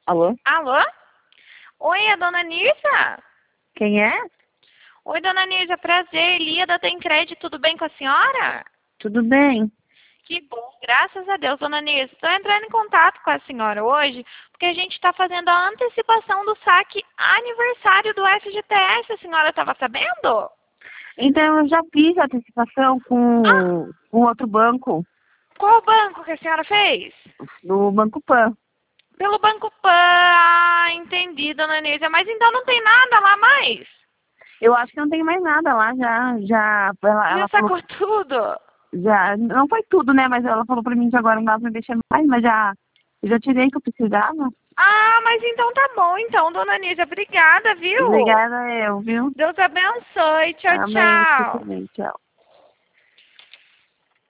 Alô? Alô? Oi, é a dona Nirza? Quem é? Oi, dona Nirza, prazer. Líada tem crédito, tudo bem com a senhora? Tudo bem? Que bom, graças a Deus, dona Nirza. Estou entrando em contato com a senhora hoje, porque a gente está fazendo a antecipação do saque aniversário do FGTS. A senhora estava sabendo? Então, eu já fiz a antecipação Ah, com outro banco, qual banco que a senhora fez? do Banco Pan. Pelo Banco Pan. Ah, entendi, dona Nirza. Mas então não tem nada lá mais? Eu acho que não tem mais nada lá, Já ela falou, sacou tudo? já, não foi tudo, né, mas ela falou pra mim que agora não dava pra mexer mais, mas eu já tirei o que eu precisava. Ah, mas então tá bom, então, dona Nízia. Obrigada, viu? Obrigada, viu? Deus abençoe. Tchau, Amém, você tchau. também, tchau.